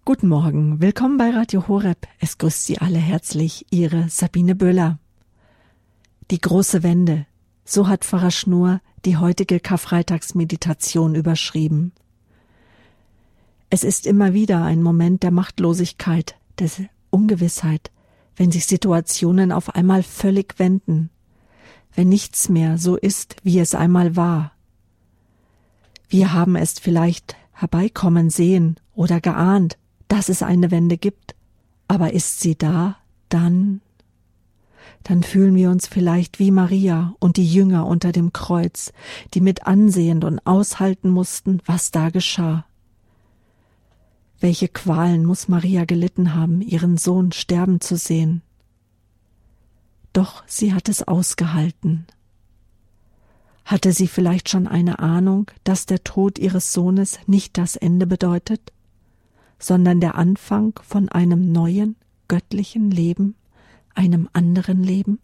Guten Morgen, willkommen bei Radio Horeb. Es grüßt Sie alle herzlich, Ihre Sabine Böhler. Die große Wende, so hat Pfarrer Schnurr die heutige Karfreitagsmeditation überschrieben. Es ist immer wieder ein Moment der Machtlosigkeit, der Ungewissheit, wenn sich Situationen auf einmal völlig wenden, wenn nichts mehr so ist, wie es einmal war. Wir haben es vielleicht herbeikommen sehen oder geahnt, dass es eine Wende gibt, aber ist sie da, dann fühlen wir uns vielleicht wie Maria und die Jünger unter dem Kreuz, die mit ansehen und aushalten mussten, was da geschah. Welche Qualen muss Maria gelitten haben, ihren Sohn sterben zu sehen? Doch sie hat es ausgehalten. Hatte sie vielleicht schon eine Ahnung, dass der Tod ihres Sohnes nicht das Ende bedeutet, sondern der Anfang von einem neuen, göttlichen Leben, einem anderen Leben?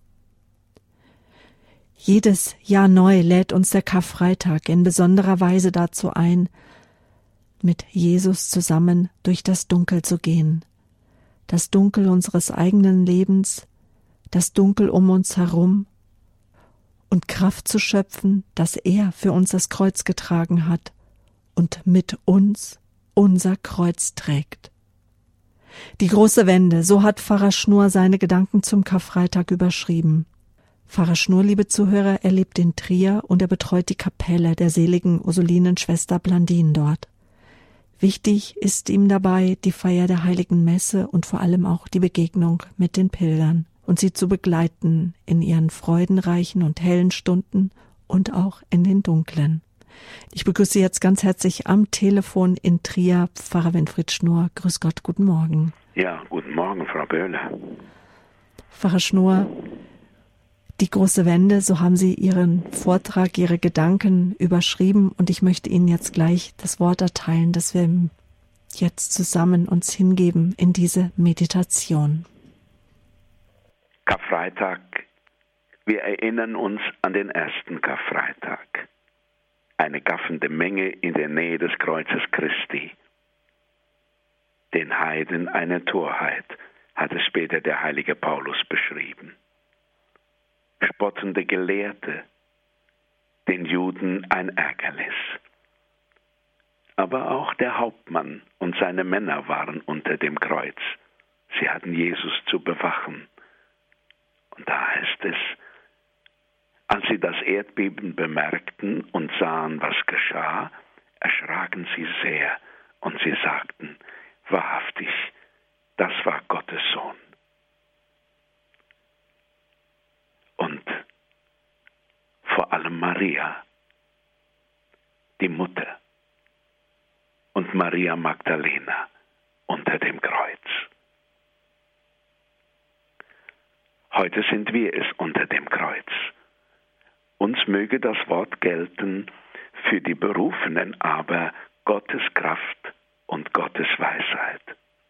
Jedes Jahr neu lädt uns der Karfreitag in besonderer Weise dazu ein, mit Jesus zusammen durch das Dunkel zu gehen, das Dunkel unseres eigenen Lebens, das Dunkel um uns herum, und Kraft zu schöpfen, dass er für uns das Kreuz getragen hat und mit uns unser Kreuz trägt. Die große Wende, so hat Pfarrer Schnurr seine Gedanken zum Karfreitag überschrieben. Pfarrer Schnurr, liebe Zuhörer, er lebt in Trier und er betreut die Kapelle der seligen Ursulinenschwester Blandin dort. Wichtig ist ihm dabei die Feier der Heiligen Messe und vor allem auch die Begegnung mit den Pilgern und sie zu begleiten in ihren freudenreichen und hellen Stunden und auch in den dunklen. Ich begrüße Sie jetzt ganz herzlich am Telefon in Trier Pfarrer Winfried Schnurr. Grüß Gott, guten Morgen. Ja, guten Morgen, Frau Böhler. Pfarrer Schnurr, die große Wende, so haben Sie Ihren Vortrag, Ihre Gedanken überschrieben und ich möchte Ihnen jetzt gleich das Wort erteilen, dass wir jetzt zusammen uns hingeben in diese Meditation. Karfreitag. Wir erinnern uns an den ersten Karfreitag. Eine gaffende Menge in der Nähe des Kreuzes Christi. Den Heiden eine Torheit, hat es später der heilige Paulus beschrieben. Spottende Gelehrte, den Juden ein Ärgernis. Aber auch der Hauptmann und seine Männer waren unter dem Kreuz. Sie hatten Jesus zu bewachen. Und da heißt es, als sie das Erdbeben bemerkten und sahen, was geschah, erschraken sie sehr und sie sagten, wahrhaftig, das war Gottes Sohn. Und vor allem Maria, die Mutter, und Maria Magdalena unter dem Kreuz. Heute sind wir es unter dem Kreuz. Uns möge das Wort gelten für die Berufenen, aber Gottes Kraft und Gottes Weisheit.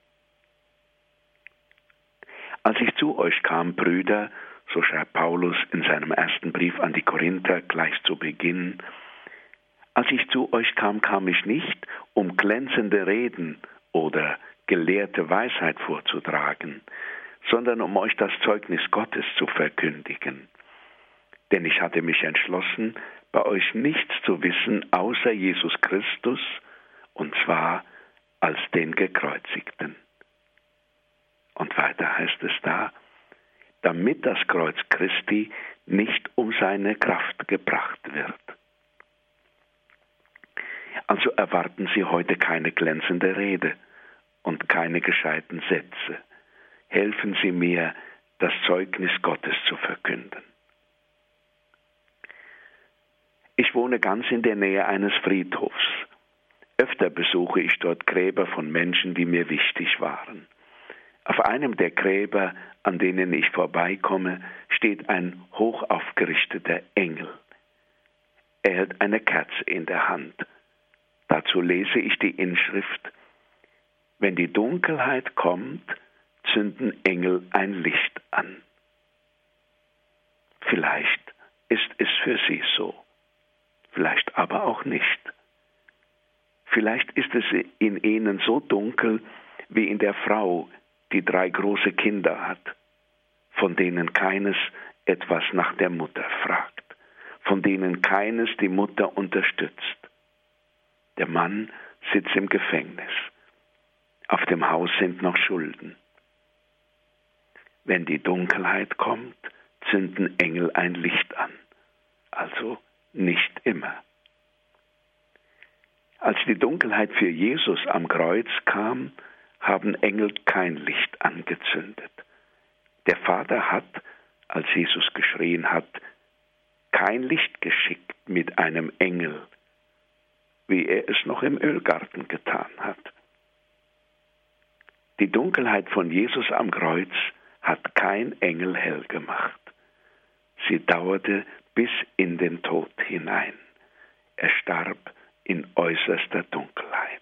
Als ich zu euch kam, Brüder, so schreibt Paulus in seinem ersten Brief an die Korinther gleich zu Beginn, als ich zu euch kam, kam ich nicht, um glänzende Reden oder gelehrte Weisheit vorzutragen, sondern um euch das Zeugnis Gottes zu verkündigen. Denn ich hatte mich entschlossen, bei euch nichts zu wissen, außer Jesus Christus, und zwar als den Gekreuzigten. Und weiter heißt es da, damit das Kreuz Christi nicht um seine Kraft gebracht wird. Also erwarten Sie heute keine glänzende Rede und keine gescheiten Sätze. Helfen Sie mir, das Zeugnis Gottes zu verkünden. Ich wohne ganz in der Nähe eines Friedhofs. Öfter besuche ich dort Gräber von Menschen, die mir wichtig waren. Auf einem der Gräber, an denen ich vorbeikomme, steht ein hoch aufgerichteter Engel. Er hält eine Kerze in der Hand. Dazu lese ich die Inschrift: Wenn die Dunkelheit kommt, zünden Engel ein Licht an. Vielleicht ist es für Sie so, vielleicht aber auch nicht. Vielleicht ist es in ihnen so dunkel wie in der Frau, die 3 große Kinder hat, von denen keines etwas nach der Mutter fragt, von denen keines die Mutter unterstützt. Der Mann sitzt im Gefängnis. Auf dem Haus sind noch Schulden. Wenn die Dunkelheit kommt, zünden Engel ein Licht an. Also nicht immer. Als die Dunkelheit für Jesus am Kreuz kam, haben Engel kein Licht angezündet. Der Vater hat, als Jesus geschrien hat, kein Licht geschickt mit einem Engel, wie er es noch im Ölgarten getan hat. Die Dunkelheit von Jesus am Kreuz hat kein Engel hell gemacht. Sie dauerte bis in den Tod hinein. Er starb in äußerster Dunkelheit.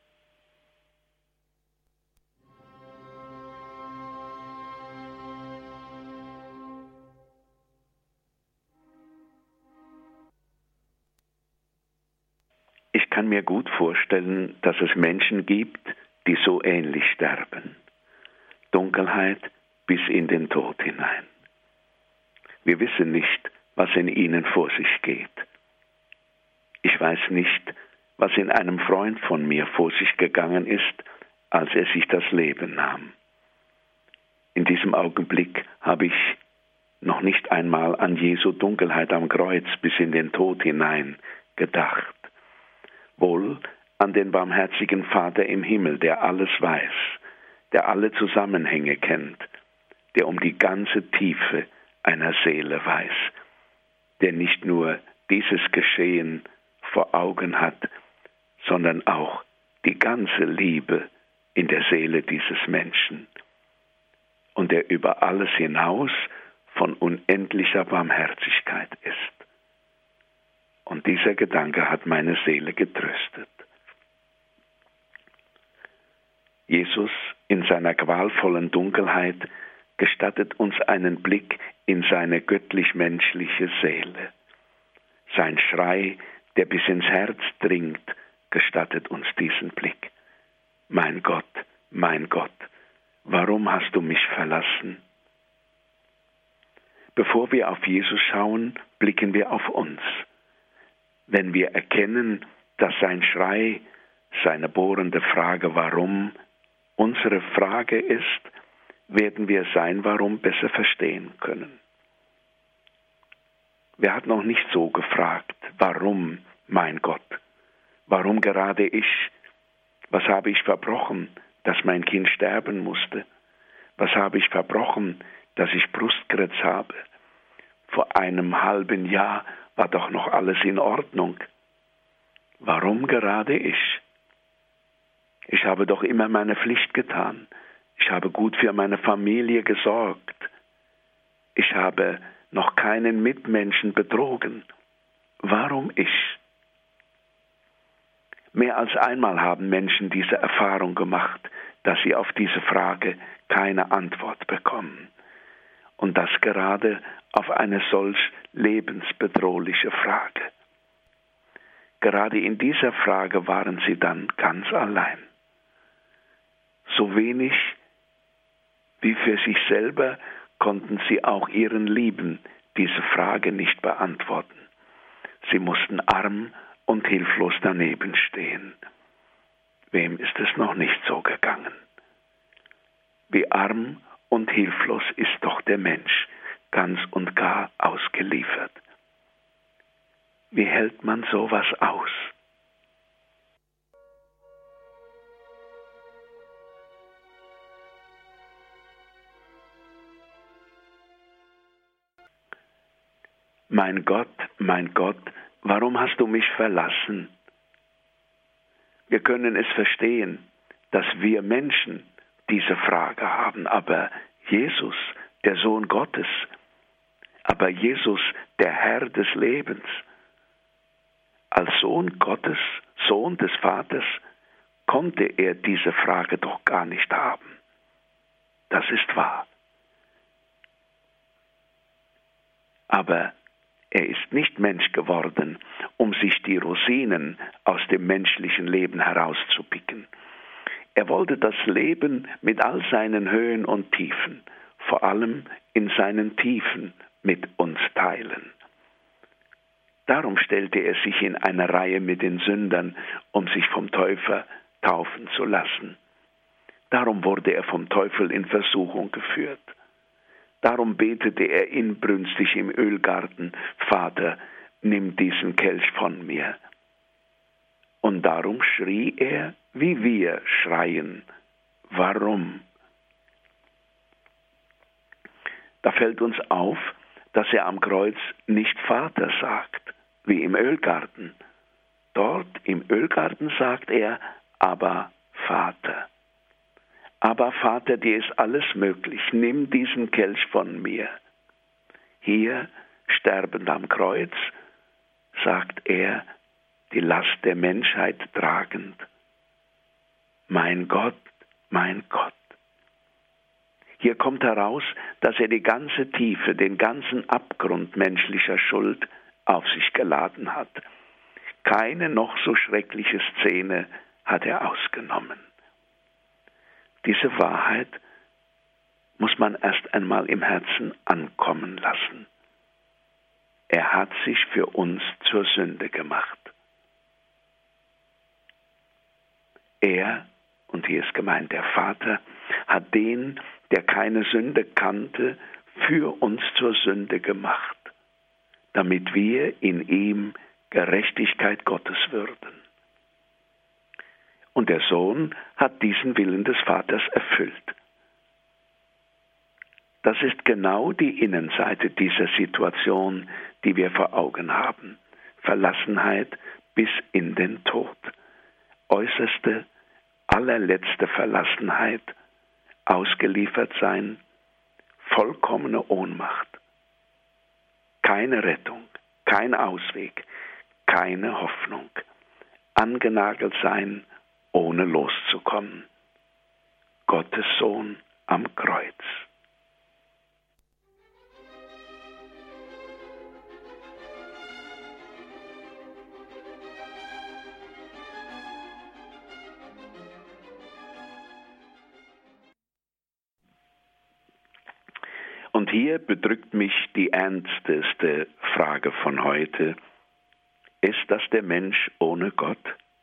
Ich kann mir gut vorstellen, dass es Menschen gibt, die so ähnlich sterben. Dunkelheit bis in den Tod hinein. Wir wissen nicht, was in ihnen vor sich geht. Ich weiß nicht, was in einem Freund von mir vor sich gegangen ist, als er sich das Leben nahm. In diesem Augenblick habe ich noch nicht einmal an Jesu Dunkelheit am Kreuz bis in den Tod hinein gedacht. Wohl an den barmherzigen Vater im Himmel, der alles weiß, der alle Zusammenhänge kennt, der um die ganze Tiefe einer Seele weiß, der nicht nur dieses Geschehen vor Augen hat, sondern auch die ganze Liebe in der Seele dieses Menschen und der über alles hinaus von unendlicher Barmherzigkeit ist. Und dieser Gedanke hat meine Seele getröstet. Jesus in seiner qualvollen Dunkelheit gestattet uns einen Blick in seine göttlich-menschliche Seele. Sein Schrei, der bis ins Herz dringt, gestattet uns diesen Blick. Mein Gott, warum hast du mich verlassen? Bevor wir auf Jesus schauen, blicken wir auf uns. Wenn wir erkennen, dass sein Schrei, seine bohrende Frage warum, unsere Frage ist, werden wir sein Warum besser verstehen können. Wer hat noch nicht so gefragt, warum, mein Gott? Warum gerade ich? Was habe ich verbrochen, dass mein Kind sterben musste? Was habe ich verbrochen, dass ich Brustkrebs habe? Vor einem halben Jahr war doch noch alles in Ordnung. Warum gerade ich? Ich habe doch immer meine Pflicht getan. Ich habe gut für meine Familie gesorgt. Ich habe noch keinen Mitmenschen betrogen. Warum ich? Mehr als einmal haben Menschen diese Erfahrung gemacht, dass sie auf diese Frage keine Antwort bekommen. Und das gerade auf eine solch lebensbedrohliche Frage. Gerade in dieser Frage waren sie dann ganz allein. So wenig wie für sich selber konnten sie auch ihren Lieben diese Frage nicht beantworten. Sie mussten arm und hilflos daneben stehen. Wem ist es noch nicht so gegangen? Wie arm und hilflos ist doch der Mensch, ganz und gar ausgeliefert. Wie hält man sowas aus? Mein Gott, warum hast du mich verlassen? Wir können es verstehen, dass wir Menschen diese Frage haben, aber Jesus, der Sohn Gottes, aber Jesus, der Herr des Lebens, als Sohn Gottes, Sohn des Vaters, konnte er diese Frage doch gar nicht haben. Das ist wahr. Aber Er ist nicht Mensch geworden, um sich die Rosinen aus dem menschlichen Leben herauszupicken. Er wollte das Leben mit all seinen Höhen und Tiefen, vor allem in seinen Tiefen, mit uns teilen. Darum stellte er sich in eine Reihe mit den Sündern, um sich vom Täufer taufen zu lassen. Darum wurde er vom Teufel in Versuchung geführt. Darum betete er inbrünstig im Ölgarten: Vater, nimm diesen Kelch von mir. Und darum schrie er, wie wir schreien. Warum? Da fällt uns auf, dass er am Kreuz nicht Vater sagt, wie im Ölgarten. Dort im Ölgarten sagt er: Aber Vater. Aber Vater, dir ist alles möglich, nimm diesen Kelch von mir. Hier, sterbend am Kreuz, sagt er, die Last der Menschheit tragend: Mein Gott, mein Gott. Hier kommt heraus, dass er die ganze Tiefe, den ganzen Abgrund menschlicher Schuld auf sich geladen hat. Keine noch so schreckliche Szene hat er ausgenommen. Diese Wahrheit muss man erst einmal im Herzen ankommen lassen. Er hat sich für uns zur Sünde gemacht. Er, und hier ist gemeint der Vater, hat den, der keine Sünde kannte, für uns zur Sünde gemacht, damit wir in ihm Gerechtigkeit Gottes würden. Und der Sohn hat diesen Willen des Vaters erfüllt. Das ist genau die Innenseite dieser Situation, die wir vor Augen haben. Verlassenheit bis in den Tod. Äußerste, allerletzte Verlassenheit, ausgeliefert sein, vollkommene Ohnmacht. Keine Rettung, kein Ausweg, keine Hoffnung. Angenagelt sein, ohne loszukommen. Gottes Sohn am Kreuz. Und hier bedrückt mich die ernsteste Frage von heute: Ist das der Mensch ohne Gott?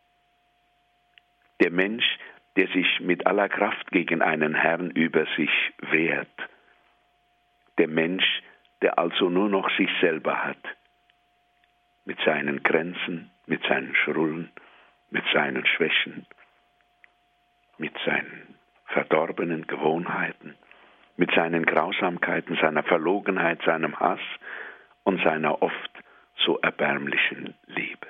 Der Mensch, der sich mit aller Kraft gegen einen Herrn über sich wehrt. Der Mensch, der also nur noch sich selber hat. Mit seinen Grenzen, mit seinen Schrullen, mit seinen Schwächen, mit seinen verdorbenen Gewohnheiten, mit seinen Grausamkeiten, seiner Verlogenheit, seinem Hass und seiner oft so erbärmlichen Liebe.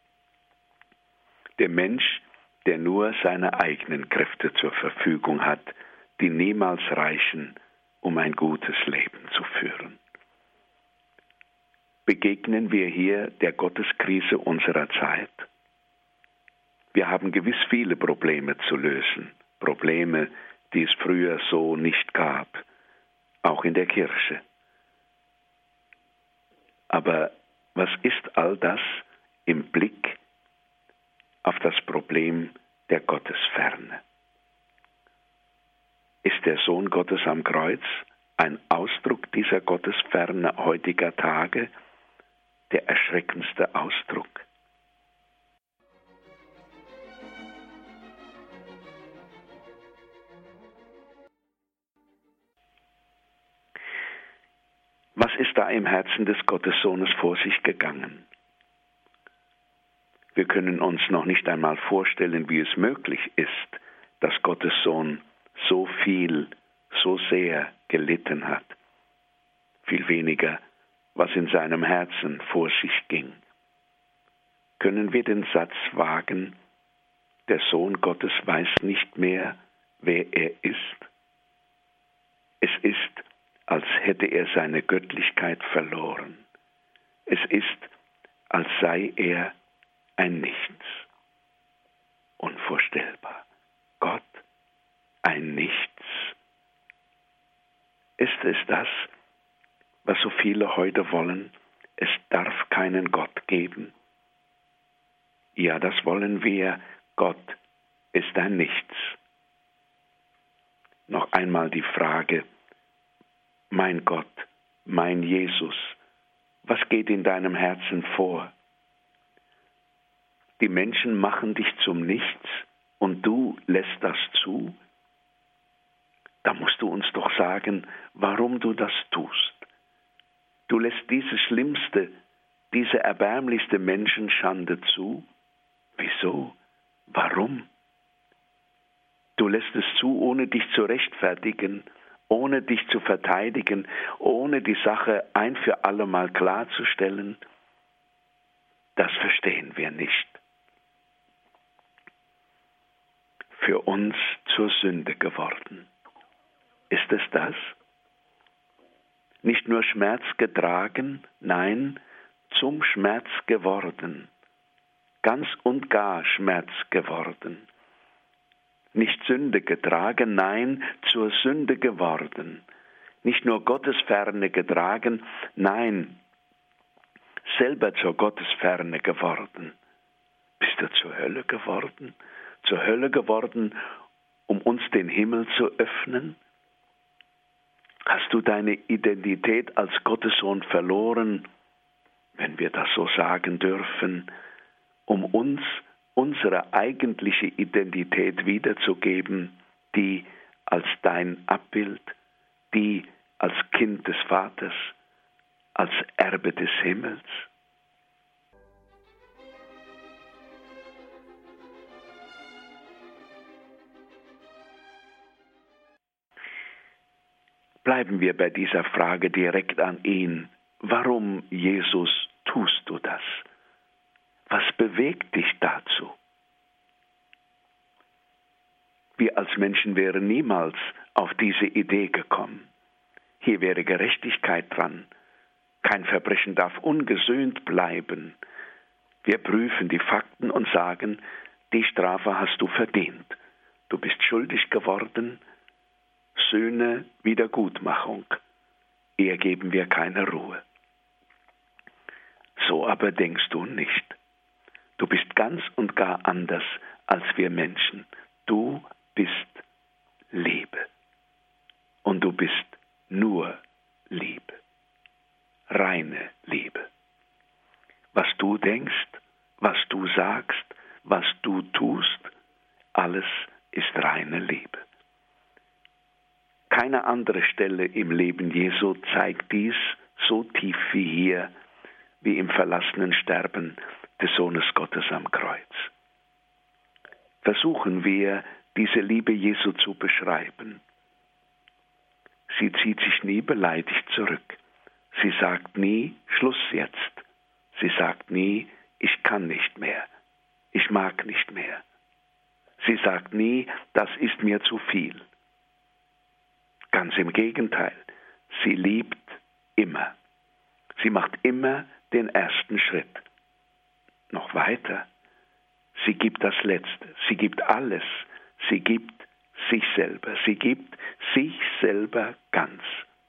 Der Mensch, der nur seine eigenen Kräfte zur Verfügung hat, die niemals reichen, um ein gutes Leben zu führen. Begegnen wir hier der Gotteskrise unserer Zeit? Wir haben gewiss viele Probleme zu lösen, Probleme, die es früher so nicht gab, auch in der Kirche. Aber was ist all das im Blick auf das Problem der Gottesferne? Ist der Sohn Gottes am Kreuz ein Ausdruck dieser Gottesferne heutiger Tage, der erschreckendste Ausdruck? Was ist da im Herzen des Gottessohnes vor sich gegangen? Wir können uns noch nicht einmal vorstellen, wie es möglich ist, dass Gottes Sohn so viel, so sehr gelitten hat. Viel weniger, was in seinem Herzen vor sich ging. Können wir den Satz wagen: Der Sohn Gottes weiß nicht mehr, wer er ist? Es ist, als hätte er seine Göttlichkeit verloren. Es ist, als sei er ein Nichts. Unvorstellbar. Gott, ein Nichts. Ist es das, was so viele heute wollen? es darf keinen Gott geben. Ja, das wollen wir. Gott ist ein Nichts. Noch einmal die Frage, mein Gott, mein Jesus, was geht in deinem Herzen vor? Die Menschen machen dich zum Nichts und du lässt das zu? Da musst du uns doch sagen, warum du das tust. Du lässt diese schlimmste, diese erbärmlichste Menschenschande zu? Wieso? Warum? Du lässt es zu, ohne dich zu rechtfertigen, ohne dich zu verteidigen, ohne die Sache ein für alle Mal klarzustellen. Das verstehen wir nicht. Für uns zur Sünde geworden. Ist es das? Nicht nur Schmerz getragen, nein, zum Schmerz geworden. Ganz und gar Schmerz geworden. Nicht Sünde getragen, nein, zur Sünde geworden. Nicht nur Gottesferne getragen, nein, selber zur Gottesferne geworden. Bist du zur Hölle geworden? Zur Hölle geworden, um uns den Himmel zu öffnen? Hast du deine Identität als Gottessohn verloren, wenn wir das so sagen dürfen, um uns unsere eigentliche Identität wiederzugeben, die als dein Abbild, die als Kind des Vaters, als Erbe des Himmels? Bleiben wir bei dieser Frage direkt an ihn. Warum, Jesus, tust du das? Was bewegt dich dazu? Wir als Menschen wären niemals auf diese Idee gekommen. Hier wäre Gerechtigkeit dran. Kein Verbrechen darf ungesühnt bleiben. Wir prüfen die Fakten und sagen, die Strafe hast du verdient. Du bist schuldig geworden. Sühne, Wiedergutmachung. Eher geben wir keine Ruhe. So aber denkst du nicht. Du bist ganz und gar anders als wir Menschen. Du bist Liebe. Und du bist nur Liebe. Reine Liebe. Was du denkst, was du sagst, was du tust, alles ist reine Liebe. Keine andere Stelle im Leben Jesu zeigt dies so tief wie hier, wie im verlassenen Sterben des Sohnes Gottes am Kreuz. Versuchen wir, diese Liebe Jesu zu beschreiben. Sie zieht sich nie beleidigt zurück. Sie sagt nie, Schluss jetzt. Sie sagt nie, ich kann nicht mehr. Ich mag nicht mehr. Sie sagt nie, das ist mir zu viel. Ganz im Gegenteil, sie liebt immer. Sie macht immer den ersten Schritt. Noch weiter, sie gibt das Letzte, sie gibt alles, sie gibt sich selber, sie gibt sich selber ganz.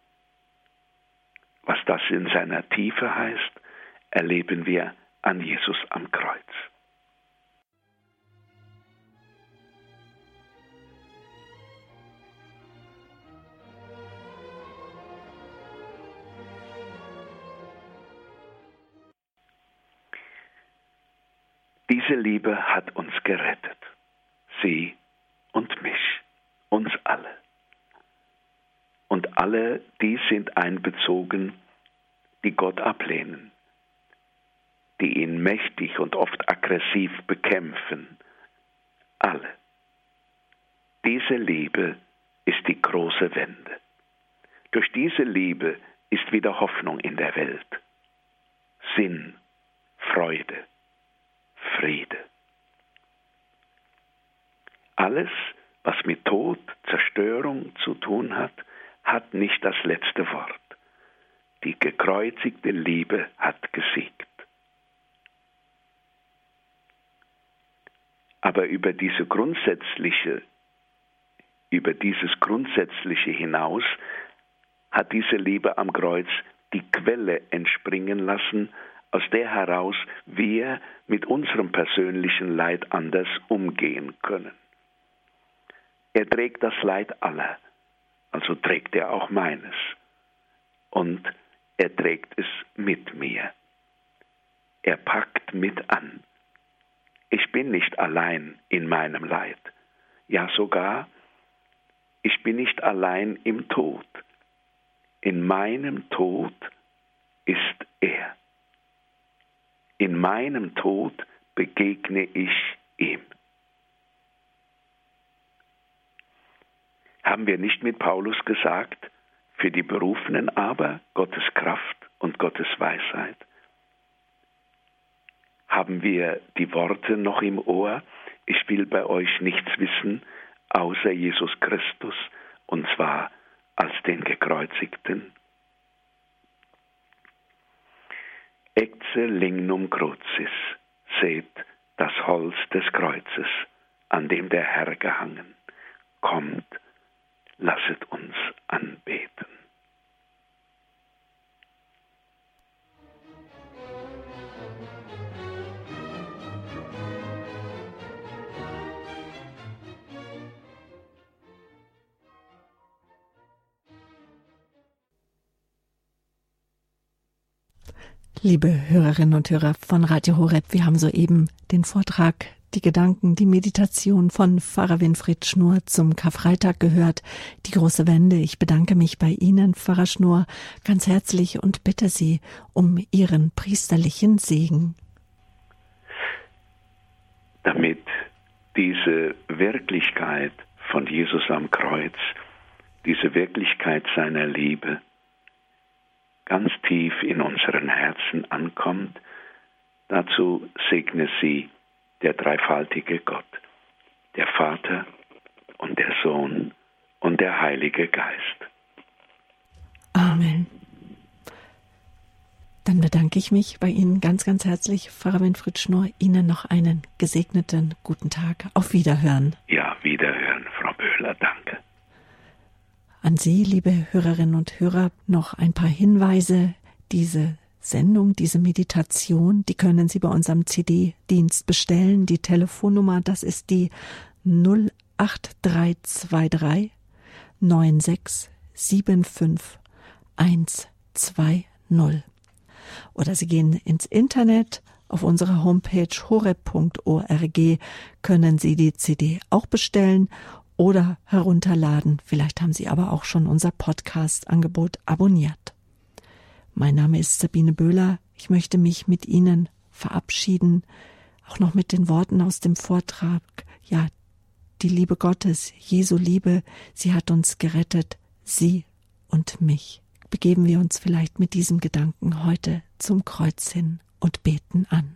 Was das in seiner Tiefe heißt, erleben wir an Jesus am Kreuz. Diese Liebe hat uns gerettet, sie und mich, uns alle. Und alle, die sind einbezogen, die Gott ablehnen, die ihn mächtig und oft aggressiv bekämpfen. Alle. Diese Liebe ist die große Wende. Durch diese Liebe ist wieder Hoffnung in der Welt, Sinn, Freude, Friede. Alles, was mit Tod, Zerstörung zu tun hat, hat nicht das letzte Wort. Die gekreuzigte Liebe hat gesiegt. Aber über dieses Grundsätzliche hinaus hat diese Liebe am Kreuz die Quelle entspringen lassen, aus der heraus wir mit unserem persönlichen Leid anders umgehen können. Er trägt das Leid aller, also trägt er auch meines. Und er trägt es mit mir. Er packt mit an. Ich bin nicht allein in meinem Leid. Ja, sogar, ich bin nicht allein im Tod. In meinem Tod ist er. In meinem Tod begegne ich ihm. Haben wir nicht mit Paulus gesagt, für die Berufenen aber Gottes Kraft und Gottes Weisheit? Haben wir die Worte noch im Ohr? Ich will bei euch nichts wissen, außer Jesus Christus, und zwar als den Gekreuzigten. Ecce lignum crucis, seht das Holz des Kreuzes, an dem der Herr gehangen. Kommt, lasset uns anbeten. Liebe Hörerinnen und Hörer von Radio Horeb, wir haben soeben den Vortrag, die Gedanken, die Meditation von Pfarrer Winfried Schnurr zum Karfreitag gehört, die große Wende. Ich bedanke mich bei Ihnen, Pfarrer Schnurr, ganz herzlich und bitte Sie um Ihren priesterlichen Segen. Damit diese Wirklichkeit von Jesus am Kreuz, diese Wirklichkeit seiner Liebe, ganz tief in unseren Herzen ankommt, dazu segne sie der dreifaltige Gott, der Vater und der Sohn und der Heilige Geist. Amen. Dann bedanke ich mich bei Ihnen ganz, ganz herzlich, Pfarrer Winfried Schnurr. Ihnen noch einen gesegneten guten Tag. Auf Wiederhören. Ja, Wiederhören, Frau Böhler, danke. An Sie, liebe Hörerinnen und Hörer, noch ein paar Hinweise. Diese Sendung, diese Meditation, die können Sie bei unserem CD-Dienst bestellen. Die Telefonnummer, das ist die 08323 9675 120. Oder Sie gehen ins Internet. Auf unserer Homepage horeb.org können Sie die CD auch bestellen oder herunterladen. Vielleicht haben Sie aber auch schon unser Podcast-Angebot abonniert. Mein Name ist Sabine Böhler. Ich möchte mich mit Ihnen verabschieden, auch noch mit den Worten aus dem Vortrag. Ja, die Liebe Gottes, Jesu Liebe, sie hat uns gerettet, Sie und mich. Begeben wir uns vielleicht mit diesem Gedanken heute zum Kreuz hin und beten an.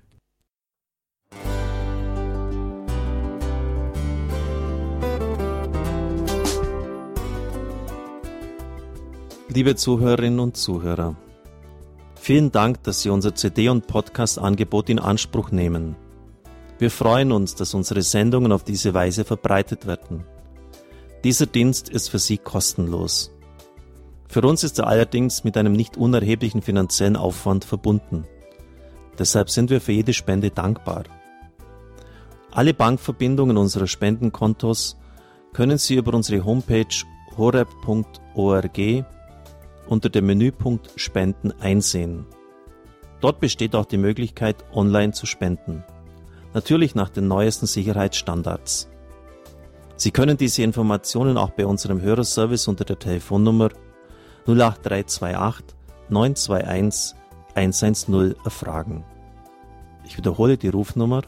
Liebe Zuhörerinnen und Zuhörer, vielen Dank, dass Sie unser CD- und Podcast-Angebot in Anspruch nehmen. Wir freuen uns, dass unsere Sendungen auf diese Weise verbreitet werden. Dieser Dienst ist für Sie kostenlos. Für uns ist er allerdings mit einem nicht unerheblichen finanziellen Aufwand verbunden. Deshalb sind wir für jede Spende dankbar. Alle Bankverbindungen unserer Spendenkontos können Sie über unsere Homepage horeb.org unter dem Menüpunkt Spenden einsehen. Dort besteht auch die Möglichkeit, online zu spenden. Natürlich nach den neuesten Sicherheitsstandards. Sie können diese Informationen auch bei unserem Hörerservice unter der Telefonnummer 08328 921 110 erfragen. Ich wiederhole die Rufnummer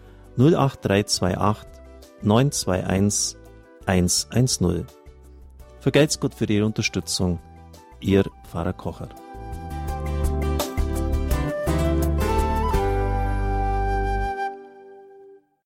08328 921 110. Vergelt's Gott für Ihre Unterstützung. Ihr Pfarrer Kocher.